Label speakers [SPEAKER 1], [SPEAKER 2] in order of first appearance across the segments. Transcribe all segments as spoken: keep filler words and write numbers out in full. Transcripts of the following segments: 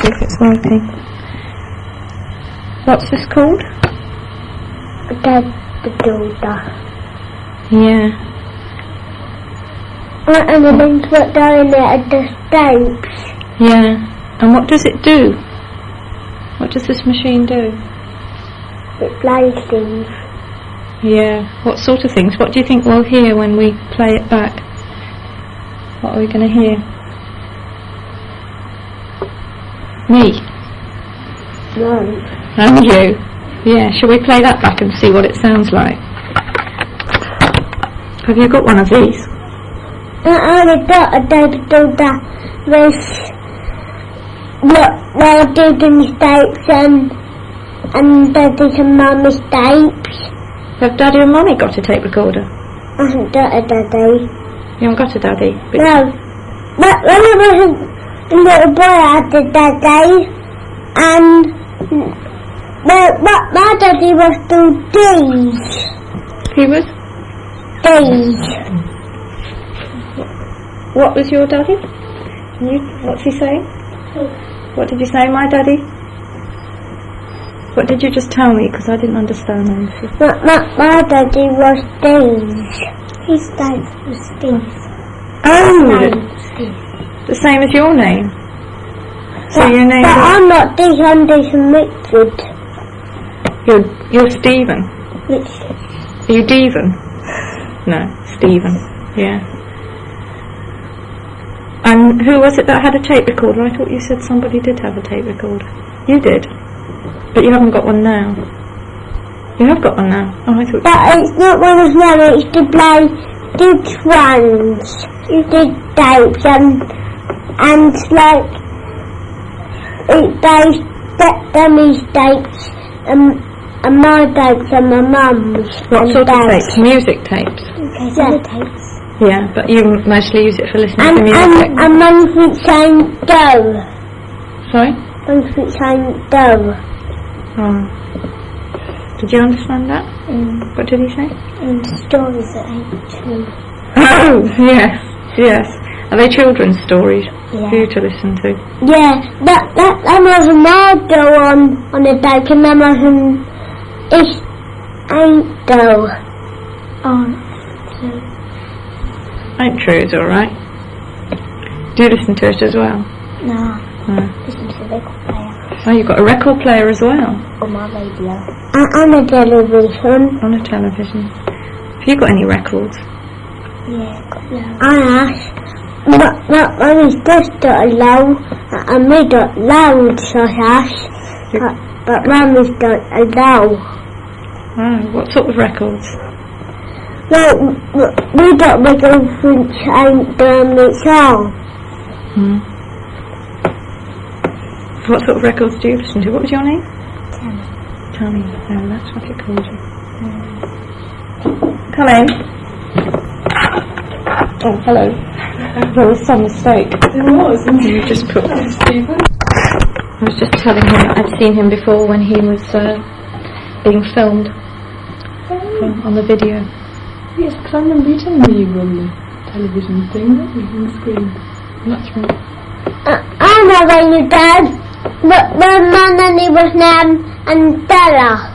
[SPEAKER 1] see if it's working. What's this called?
[SPEAKER 2] The, the Builder.
[SPEAKER 1] Yeah.
[SPEAKER 2] Uh, and the things what down there are the stamps.
[SPEAKER 1] Yeah. And what does it do? What does this machine do?
[SPEAKER 2] It plays things.
[SPEAKER 1] Yeah. What sort of things? What do you think we'll hear when we play it back? What are we going to hear? Me?
[SPEAKER 2] No.
[SPEAKER 1] And you? Yeah. Shall we play that back and see what it sounds like? Have you got one of these?
[SPEAKER 2] Uh, I got a the Builder with what they're doing mistakes and and daddy and mummy's tapes.
[SPEAKER 1] Have Daddy and Mummy got a tape recorder?
[SPEAKER 2] I haven't got a daddy.
[SPEAKER 1] You haven't got a daddy? But
[SPEAKER 2] No. But when I was a little boy I had a daddy and but, but my daddy was doing these.
[SPEAKER 1] He was?
[SPEAKER 2] These.
[SPEAKER 1] What was your daddy? Can you, what's he saying? What did you say, my daddy? What did you just tell me? Because I didn't understand anything.
[SPEAKER 2] My, my, my daddy was these. His dad was these.
[SPEAKER 1] Oh!
[SPEAKER 2] Steve.
[SPEAKER 1] The same as your name? So
[SPEAKER 2] But,
[SPEAKER 1] your name
[SPEAKER 2] but
[SPEAKER 1] is...
[SPEAKER 2] I'm not these, I'm these and Richard.
[SPEAKER 1] You're, you're Stephen.
[SPEAKER 2] Richard.
[SPEAKER 1] Are you Devon? No, Stephen. Yeah. And who was it that had a tape recorder? I thought you said somebody did have a tape recorder. You did? But you haven't got one now. You have got one now. Oh, I thought
[SPEAKER 2] But it's not one of them, it's to play these ones. You did tapes and, and like, it plays Demi's tapes and, and my tapes and my mum's.
[SPEAKER 1] What
[SPEAKER 2] and
[SPEAKER 1] sort of
[SPEAKER 2] Dad's.
[SPEAKER 1] tapes? Music tapes?
[SPEAKER 2] Okay, so yeah. tapes.
[SPEAKER 1] Yeah, but you mostly use it for listening
[SPEAKER 2] And,
[SPEAKER 1] to music.
[SPEAKER 2] and, and one thing saying go.
[SPEAKER 1] Sorry?
[SPEAKER 2] One thing saying go.
[SPEAKER 1] Oh. Did you understand that?
[SPEAKER 2] Mm.
[SPEAKER 1] What did he say?
[SPEAKER 2] And stories that ain't true.
[SPEAKER 1] Oh, yes, yes. Are they children's stories
[SPEAKER 2] Yeah.
[SPEAKER 1] for you to listen to?
[SPEAKER 2] Yeah, that that that was a Mardo on on the back, and that was an It's ain't go. Oh.
[SPEAKER 1] Ain't True is alright. Do you listen to it as well?
[SPEAKER 2] No.
[SPEAKER 1] No.
[SPEAKER 2] Listen to the record player.
[SPEAKER 1] Oh, you've got a record player as well?
[SPEAKER 2] On my radio. Uh, on the television.
[SPEAKER 1] On a television. Have you got any records?
[SPEAKER 2] Yeah, got loads. I asked. But, but Mummy's just got a low, and we got loads, I asked. But, but Mummy's got a low.
[SPEAKER 1] Oh, what sort of records?
[SPEAKER 2] Well, we got records which ain't done its own.
[SPEAKER 1] Hmm. What sort of records do you listen to? What was your name?
[SPEAKER 2] Tammy.
[SPEAKER 1] Tammy. Oh, that's what it called you. Mm. Come in. Oh, hello. There was some mistake.
[SPEAKER 3] There was.
[SPEAKER 1] You just put... I was just telling him I'd seen him before when he was uh, being filmed oh. on the video.
[SPEAKER 3] Yes, because I remember you telling me you were on the television thing, weren't you, on the screen?
[SPEAKER 1] That's right.
[SPEAKER 2] Uh, I know when you dad. But when my nanny was Nan and Bella.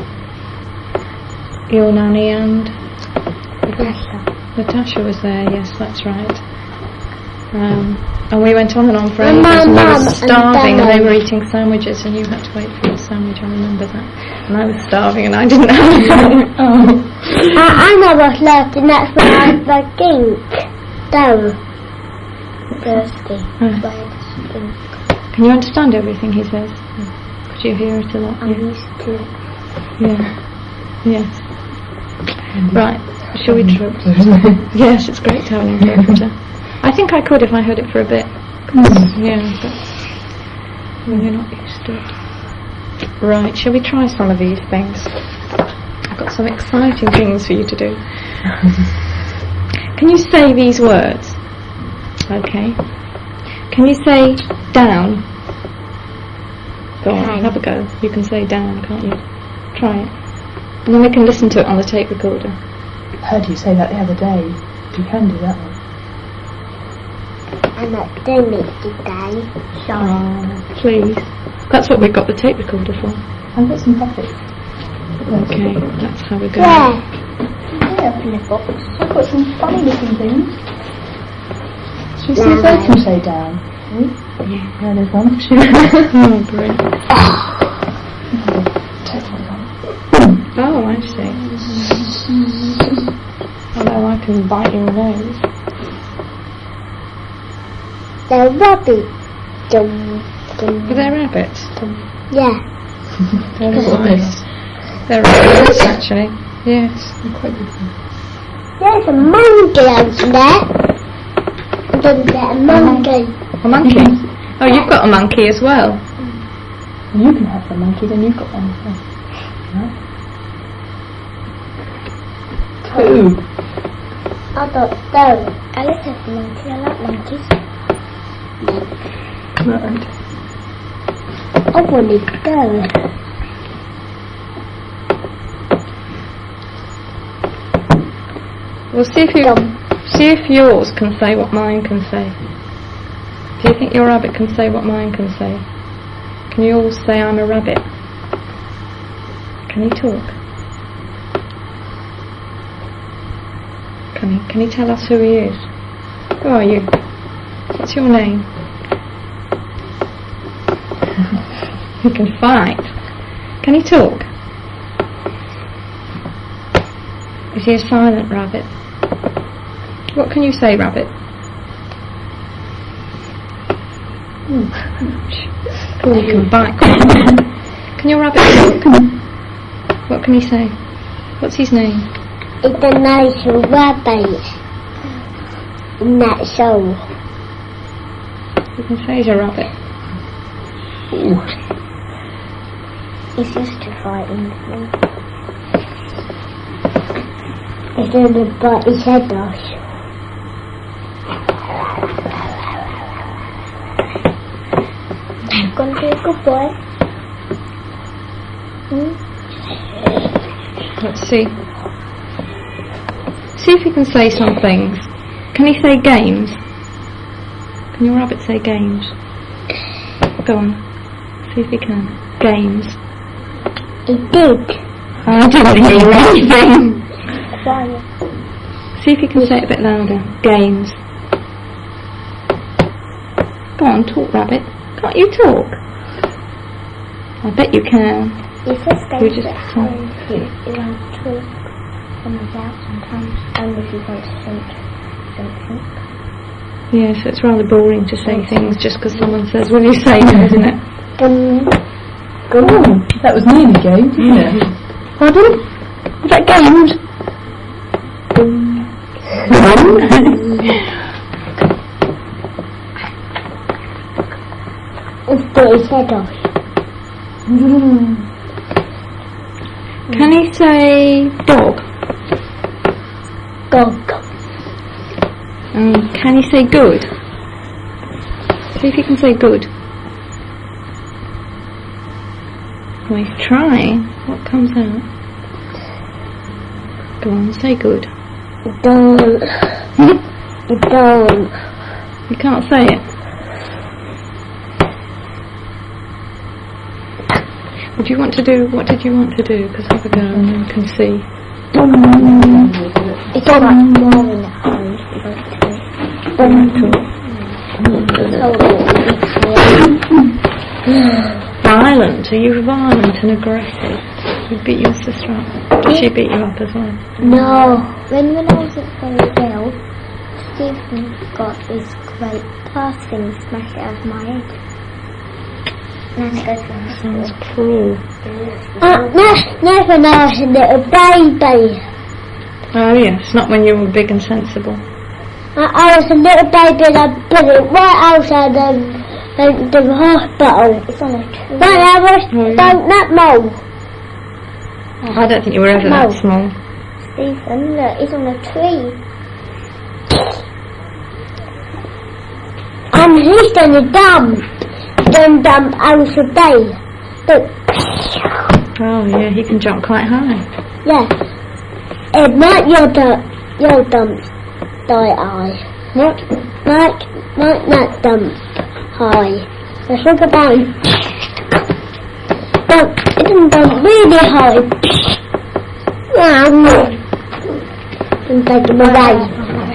[SPEAKER 1] Your nanny and...
[SPEAKER 2] Natasha.
[SPEAKER 1] Natasha was there, yes, that's right. Um, and we went on and on for
[SPEAKER 2] And
[SPEAKER 1] ages,
[SPEAKER 2] my
[SPEAKER 1] and we
[SPEAKER 2] mum
[SPEAKER 1] were
[SPEAKER 2] and
[SPEAKER 1] starving, and,
[SPEAKER 2] Bella.
[SPEAKER 1] they were eating sandwiches, and you had to wait for your sandwich. I remember that. And I was starving, and I didn't have it. Oh.
[SPEAKER 2] I, I know what's left, and that's when I was like ink. Down. Thirsty.
[SPEAKER 1] Uh.
[SPEAKER 2] By the ink.
[SPEAKER 1] Can you understand everything he says? Could you hear it a lot?
[SPEAKER 2] I'm
[SPEAKER 1] Yeah.
[SPEAKER 2] used to it.
[SPEAKER 1] Yeah. Yes. Right. Shall we try? Yes, it's great to have an interpreter. I think I could if I heard it for a bit. Yeah, but we're not used to it. Right, shall we try some of these things? I've got some exciting things for you to do. Can you say these words? Okay. Can you say down? Go on, have a go. You can say down, can't you? Try it. And then we can listen to it on the tape recorder.
[SPEAKER 3] I heard you say that the other day. You can do that one.
[SPEAKER 2] I'm not doing it today. Sorry.
[SPEAKER 1] Oh, please. That's what we've got the tape recorder for.
[SPEAKER 3] I've got some puppets.
[SPEAKER 1] Okay, that's how we go.
[SPEAKER 2] Yeah.
[SPEAKER 3] Yeah, open the box. I've got some funny looking things. Should we see if they can stay down?
[SPEAKER 1] Yeah.
[SPEAKER 3] Yeah, there's one.
[SPEAKER 1] Oh, great.
[SPEAKER 3] Take one on.
[SPEAKER 1] Oh, I see. Although I can bite your nose.
[SPEAKER 2] They're rabbit. Dum, dum,
[SPEAKER 1] Are they rabbits?
[SPEAKER 2] dum. Yeah.
[SPEAKER 1] They're nice. They're rabbits, actually. Yes.
[SPEAKER 3] They're quite different.
[SPEAKER 2] There's a monkey over there. Then there's a monkey.
[SPEAKER 1] A monkey? Oh, you've got a monkey as well.
[SPEAKER 3] You can have the monkey, then you've got one. Yeah. Two.
[SPEAKER 2] I thought so. I like a monkey. I like monkeys.
[SPEAKER 3] Right.
[SPEAKER 2] I wanted to go.
[SPEAKER 1] Well, see if you see if yours can say what mine can say. Do you think your rabbit can say what mine can say? Can you all say I'm a rabbit? Can he talk? Can he? Can he tell us who he is? Who are you? What's your name? He can fight. Can he talk? Is he a silent rabbit? What can you say, rabbit? Oh, he can bite. Can your rabbit talk? What can he say? What's his name?
[SPEAKER 2] It's a nice rabbit in that show.
[SPEAKER 1] You can say he's a rabbit.
[SPEAKER 2] He's used to fighting with me. He's going to bite his head off. I'm going to be a good boy. Hmm?
[SPEAKER 1] Let's see. See if he can say some things. Can he say games? Can your rabbit say games? Go on. See if he can. Games.
[SPEAKER 2] He did.
[SPEAKER 1] I didn't hear anything.
[SPEAKER 2] Sorry.
[SPEAKER 1] See if you can say it a bit louder. Games. Go on, talk, rabbit. Can't you talk? I bet you can.
[SPEAKER 2] He says
[SPEAKER 1] You
[SPEAKER 2] things
[SPEAKER 1] just
[SPEAKER 2] at
[SPEAKER 1] talk.
[SPEAKER 2] home. He wants to talk on his out sometimes. And if he wants to think something.
[SPEAKER 1] Yes, it's rather boring to say things just because someone says, will you say it, isn't it?
[SPEAKER 2] Um,
[SPEAKER 3] Oh, that was nearly games, wasn't it?
[SPEAKER 1] Pardon? Was that games?
[SPEAKER 2] He's got his head off.
[SPEAKER 1] Can he say dog?
[SPEAKER 2] Dog.
[SPEAKER 1] Um, can he say good? See if he can say good. Well, he's trying. What comes out? Go on, say good.
[SPEAKER 2] Don't. Don't.
[SPEAKER 1] You can't say it. What do you want to do? What did you want to do? Because have a go and then can see.
[SPEAKER 2] It's all right. More in the home.
[SPEAKER 1] Violent? Are you violent and aggressive? You beat your sister up? Did she beat you up as well?
[SPEAKER 2] No. When, when I wasn't very ill, Stephen got his great past thing smashed out of my head. And I go to the
[SPEAKER 1] Sounds
[SPEAKER 2] hospital.
[SPEAKER 1] cruel.
[SPEAKER 2] Uh, no, never when I was a little baby.
[SPEAKER 1] Oh yes, not when you were big and sensible.
[SPEAKER 2] Uh, I was a little baby and I put it right outside the, the, the hospital. It's on a tree. When I was
[SPEAKER 1] Oh, yeah.
[SPEAKER 2] about that small.
[SPEAKER 1] I don't think you were ever
[SPEAKER 2] No.
[SPEAKER 1] that small.
[SPEAKER 2] Stephen, look, it's on a tree. And he's done a dump. He's done a dump out of day. Look.
[SPEAKER 1] Oh yeah, he can jump quite high.
[SPEAKER 2] Yeah. And not your dump, your dump, die eye.
[SPEAKER 1] What?
[SPEAKER 2] Like, like that dump high. Let's look about it. Dump, it didn't dump really high. Wow. And take them away.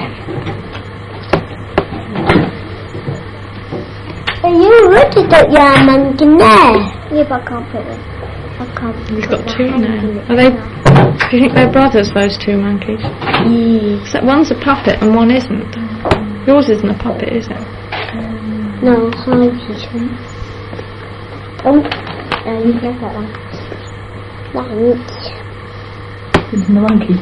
[SPEAKER 2] Are you ready to your monkey there?
[SPEAKER 3] Yeah, but I can't put it. I can't.
[SPEAKER 1] You've got two now. Are they? Do you think they're brothers? Those two monkeys?
[SPEAKER 2] Yeah.
[SPEAKER 1] So one's a puppet and one isn't. Yours isn't a puppet, is it?
[SPEAKER 2] No, hi, Peter. Oh, uh, you can have that one. Thanks.
[SPEAKER 4] It's the monkey.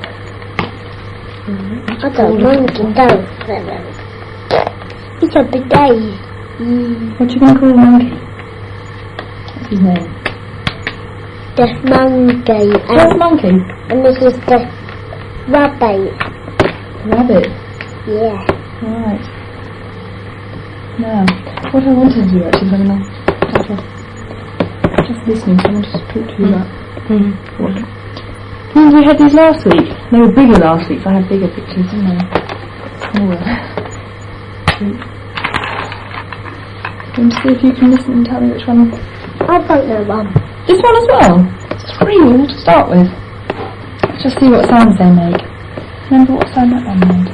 [SPEAKER 2] I got a monkey, don't It's a big day. Mm.
[SPEAKER 4] What do you going to call the monkey? What's his name?
[SPEAKER 2] The monkey.
[SPEAKER 4] What's
[SPEAKER 2] And,
[SPEAKER 4] monkey?
[SPEAKER 2] and this is the rabbit.
[SPEAKER 4] Rabbit.
[SPEAKER 2] Yeah.
[SPEAKER 4] Right. Now, what I wanted to do actually, when I started just listening, so I wanted to talk to you about
[SPEAKER 1] Mm.
[SPEAKER 4] what. Remember we had these last week? They were bigger last week, so I had bigger pictures, didn't I? Smaller. Do you want to see if you can listen and tell me which one?
[SPEAKER 2] I don't know one.
[SPEAKER 4] This one as well? Three all to start with. Let's just see what sounds they make. Remember what sound that one made?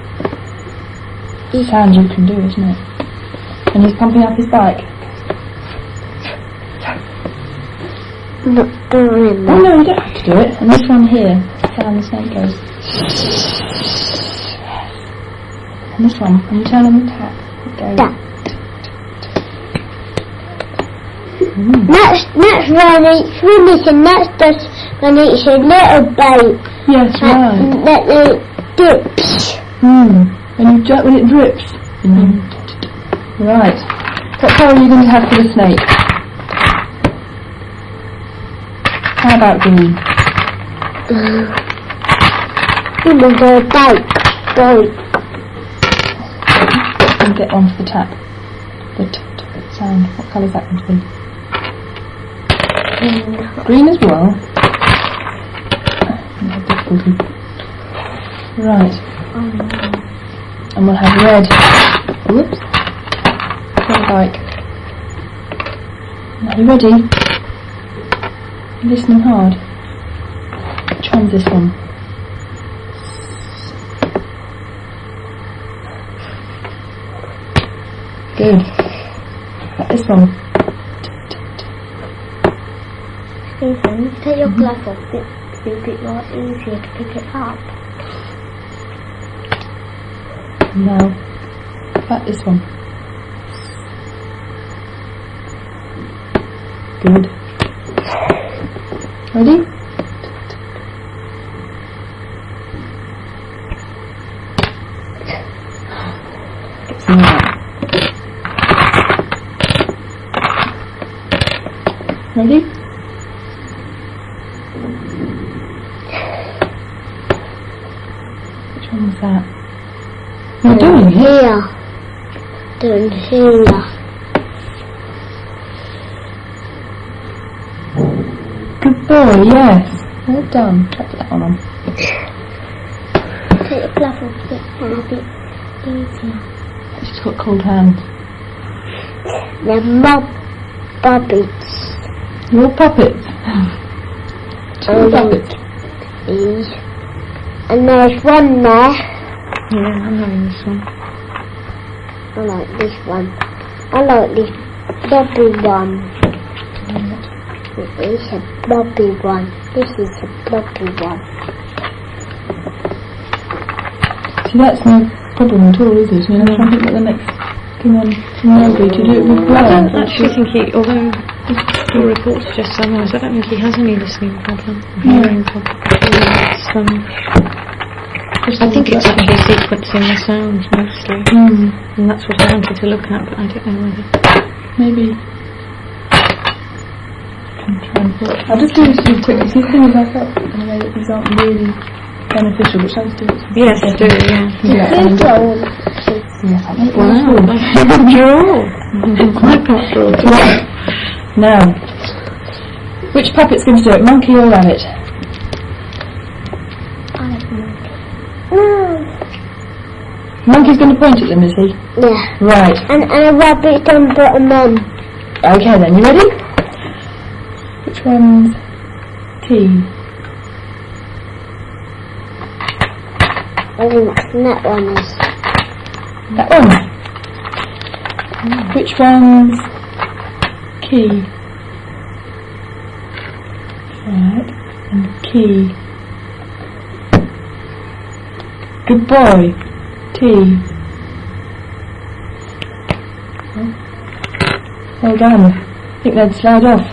[SPEAKER 4] The sound you can do, isn't it? And he's pumping up his bike.
[SPEAKER 2] Not doing
[SPEAKER 4] Oh
[SPEAKER 2] that.
[SPEAKER 4] no, you don't have to do it. And this one here, sound the snake goes. And this one, when you turn on the tap, it goes.
[SPEAKER 2] That.
[SPEAKER 4] Mm.
[SPEAKER 2] That's, that's when it's finished, and that's just when it's a little bite.
[SPEAKER 4] Yes, right.
[SPEAKER 2] And that it dips.
[SPEAKER 4] Hmm. When you ju- when it drips. Mm. Right. What colour are you going to have for the snake? How about green?
[SPEAKER 2] You will go bite. Bite.
[SPEAKER 4] And get on for the tap. The t t sound. What colour is that going to be?
[SPEAKER 2] Mm.
[SPEAKER 4] Green as well. No difficulty. Right. And we'll have red. Whoops. On the bike. Now you ready? You're listening hard. Which one's this one? Good. Like this one.
[SPEAKER 3] Stephen, take your glove off. It'd be a bit more easier to pick it up.
[SPEAKER 4] Now, about this one. Good. Ready? Now. Ready? Which one was that? You're doing it?
[SPEAKER 2] Here. Doing here.
[SPEAKER 4] Good boy, yes. Well done. Let's put that one on.
[SPEAKER 3] Take your glove off. It's a bit easier.
[SPEAKER 4] She's got cold hands.
[SPEAKER 2] The mob puppets.
[SPEAKER 4] More puppets. Two
[SPEAKER 2] Oh,
[SPEAKER 4] puppets.
[SPEAKER 2] These. And there's one there.
[SPEAKER 1] Yeah, I'm having this one.
[SPEAKER 2] I like this one. I like this blobby one. It is a blobby one. This is a blobby one.
[SPEAKER 4] See, that's no problem at all, is it? You know, I'm trying to think what the next thing on tomorrow will be to do it with
[SPEAKER 1] I don't
[SPEAKER 4] words.
[SPEAKER 1] actually think he, although your reports suggest otherwise, I don't think he has any listening problem, or hearing problem. It's, um, I think it's actually sequencing the sounds mostly,
[SPEAKER 4] Mm,
[SPEAKER 1] and that's what I wanted to look at, but I don't know whether.
[SPEAKER 4] maybe. I'm trying to think. I'll just do this really quickly. See, things I felt in a way that these aren't really beneficial, but shall I just do it?
[SPEAKER 1] Yes, do, yeah.
[SPEAKER 4] Yeah,
[SPEAKER 2] This
[SPEAKER 4] and-
[SPEAKER 2] one.
[SPEAKER 4] yes, I think
[SPEAKER 1] Wow,
[SPEAKER 4] that's
[SPEAKER 1] draw. I can't draw.
[SPEAKER 4] Right. Now, which puppet's going to do it, monkey or rabbit?
[SPEAKER 3] I have no.
[SPEAKER 2] Mm.
[SPEAKER 4] Monkey's going to point at them, is he?
[SPEAKER 2] Yeah.
[SPEAKER 4] Right.
[SPEAKER 2] And, and a rabbit can put them on.
[SPEAKER 4] Okay then, you ready? Which one's key?
[SPEAKER 2] I think that one is.
[SPEAKER 4] That one. Which one's key? Right, and key. Good boy. T. Well done. I think they'd slide off.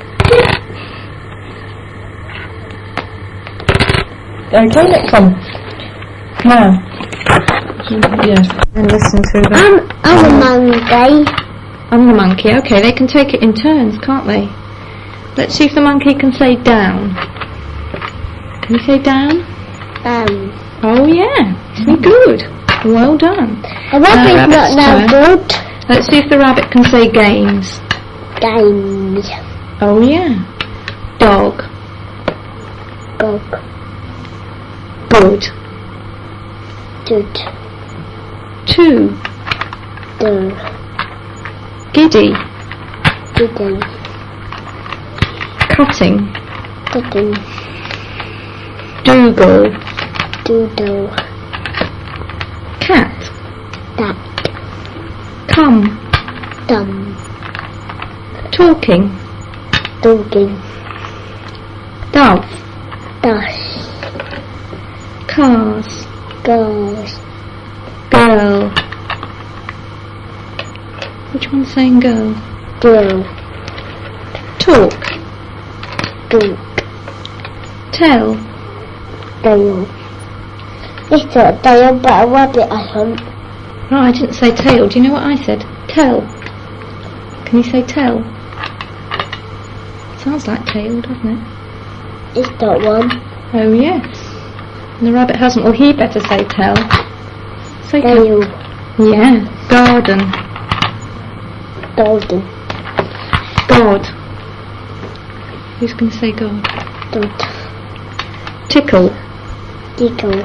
[SPEAKER 4] Okay, next one. Now. Yes.
[SPEAKER 1] And listen to them.
[SPEAKER 2] I'm, I'm a monkey.
[SPEAKER 1] I'm the monkey. Okay, they can take it in turns, can't they? Let's see if the monkey can say down. Can you say down?
[SPEAKER 2] Um,
[SPEAKER 1] Oh yeah, good. Well done.
[SPEAKER 2] a rabbit's
[SPEAKER 1] rabbit's
[SPEAKER 2] not that
[SPEAKER 1] turn.
[SPEAKER 2] good.
[SPEAKER 1] Let's see if the rabbit can say games.
[SPEAKER 2] Games.
[SPEAKER 1] Oh yeah. Dog.
[SPEAKER 2] Dog.
[SPEAKER 1] Good.
[SPEAKER 2] Good.
[SPEAKER 1] Two.
[SPEAKER 2] Do.
[SPEAKER 1] Giddy.
[SPEAKER 2] Diddy.
[SPEAKER 1] Cutting.
[SPEAKER 2] Diddy.
[SPEAKER 1] Dougal.
[SPEAKER 2] Doodle.
[SPEAKER 1] Cat.
[SPEAKER 2] That.
[SPEAKER 1] Come.
[SPEAKER 2] Dumb.
[SPEAKER 1] Talking.
[SPEAKER 2] Dogging.
[SPEAKER 1] Dove.
[SPEAKER 2] Dash.
[SPEAKER 1] Cars.
[SPEAKER 2] Girls.
[SPEAKER 1] Girl. Which one's saying girl?
[SPEAKER 2] Girl.
[SPEAKER 1] Talk.
[SPEAKER 2] Drink.
[SPEAKER 1] Tell.
[SPEAKER 2] Tail. It's a tail, but a rabbit, I think.
[SPEAKER 1] No, I didn't say tail. Do you know what I said? Tell. Can you say tell? Sounds like tail, doesn't it?
[SPEAKER 2] It's that one.
[SPEAKER 1] Oh yes. And the rabbit hasn't. Well, he better say tell. Say tell.
[SPEAKER 2] Tail.
[SPEAKER 1] Yeah. Garden.
[SPEAKER 2] Golden.
[SPEAKER 1] God. Who's going to say God?
[SPEAKER 2] Don't.
[SPEAKER 1] Tickle.
[SPEAKER 2] Dickle.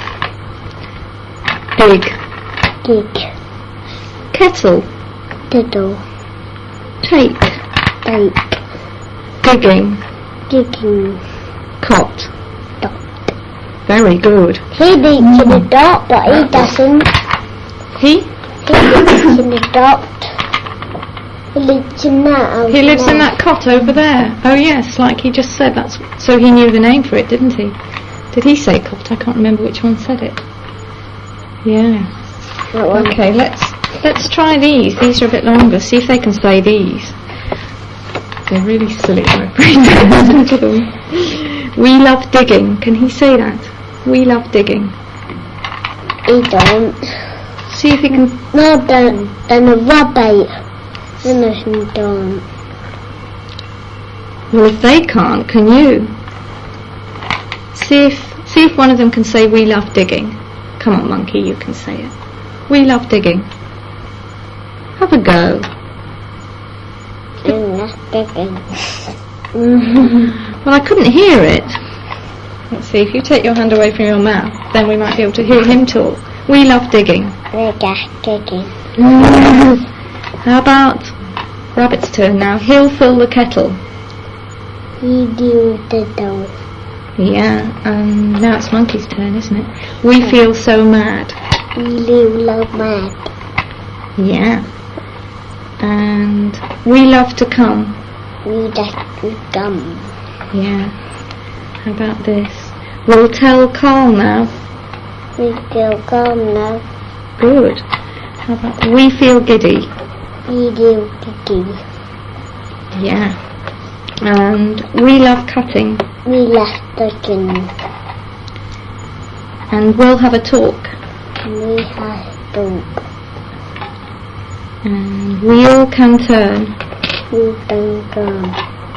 [SPEAKER 1] Dig.
[SPEAKER 2] Gig.
[SPEAKER 1] Kettle.
[SPEAKER 2] Diddle.
[SPEAKER 1] Take.
[SPEAKER 2] Take.
[SPEAKER 1] Digging.
[SPEAKER 2] Digging.
[SPEAKER 1] Cot.
[SPEAKER 2] Dot.
[SPEAKER 1] Very good.
[SPEAKER 2] He lives in the dot, but he doesn't.
[SPEAKER 1] He?
[SPEAKER 2] He lives in the dot. He lives in that. over
[SPEAKER 1] He lives in
[SPEAKER 2] there.
[SPEAKER 1] that cot over there. Oh yes, like he just said. That's so he knew the name for it, didn't he? Did he say cot? I can't remember which one said it. Yeah.
[SPEAKER 2] That one.
[SPEAKER 1] Okay, let's let's try these. These are a bit longer. See if they can say these. They're really silly. I'm afraid. Listen to them. We love digging. Can he say that? We love digging.
[SPEAKER 2] He don't.
[SPEAKER 1] See if he can.
[SPEAKER 2] No, then, then a rabbit. No, he don't.
[SPEAKER 1] Well, if they can't, can you? See if see if one of them can say we love digging. Come on, monkey, you can say it. We love digging. Have a go.
[SPEAKER 2] I'm not digging.
[SPEAKER 1] Well, I couldn't hear it. Let's see, if you take your hand away from your mouth, then we might be able to hear him talk. We love digging.
[SPEAKER 2] We're just digging.
[SPEAKER 1] How about Rabbit's turn now? He'll fill the kettle.
[SPEAKER 2] He do diddle.
[SPEAKER 1] Yeah, um, now it's Monkey's turn, isn't it? We feel so mad.
[SPEAKER 2] He live love mad.
[SPEAKER 1] Yeah. And we love to come.
[SPEAKER 2] We just come.
[SPEAKER 1] Yeah. How about this? We'll tell Carl now.
[SPEAKER 2] We feel come now.
[SPEAKER 1] Good. How about we feel giddy?
[SPEAKER 2] We do giddy.
[SPEAKER 1] Yeah. And we love cutting.
[SPEAKER 2] We left digging.
[SPEAKER 1] And we'll have a talk.
[SPEAKER 2] We have talk.
[SPEAKER 1] And we all can turn.
[SPEAKER 2] We can go.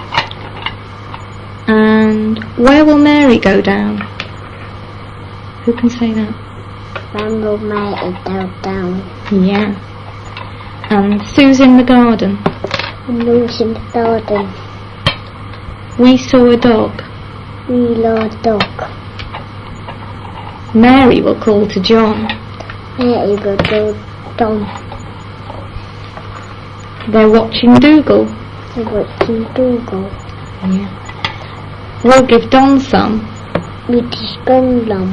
[SPEAKER 1] And where will Mary go down? Who can say that?
[SPEAKER 2] Ramble Mary down down.
[SPEAKER 1] Yeah. And Sue's in the garden.
[SPEAKER 2] And Lou's in the garden.
[SPEAKER 1] We saw a dog.
[SPEAKER 2] We love dog.
[SPEAKER 1] Mary will call to John.
[SPEAKER 2] Very good, good, Don.
[SPEAKER 1] They're watching Dougal.
[SPEAKER 2] They're watching Dougal.
[SPEAKER 1] Yeah. We'll give Don some.
[SPEAKER 2] With his gun.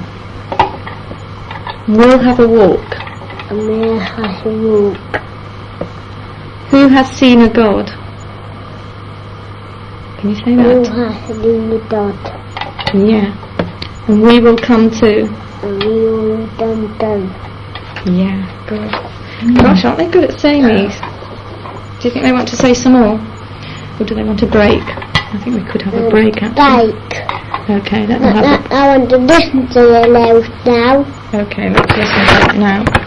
[SPEAKER 1] We'll have a walk.
[SPEAKER 2] And we'll have a walk.
[SPEAKER 1] Who has seen a god? Can you say
[SPEAKER 2] We'll
[SPEAKER 1] that?
[SPEAKER 2] have a dot.
[SPEAKER 1] Yeah. And we will come too.
[SPEAKER 2] And we will done done.
[SPEAKER 1] Yeah, good. Gosh, aren't they good at saying these? Do you think they want to say some more? Or do they want a break? I think we could have a break actually.
[SPEAKER 2] Break.
[SPEAKER 1] Okay, let's
[SPEAKER 2] I,
[SPEAKER 1] have
[SPEAKER 2] I, I want to listen to your notes now.
[SPEAKER 1] a... Okay, let's listen to it now.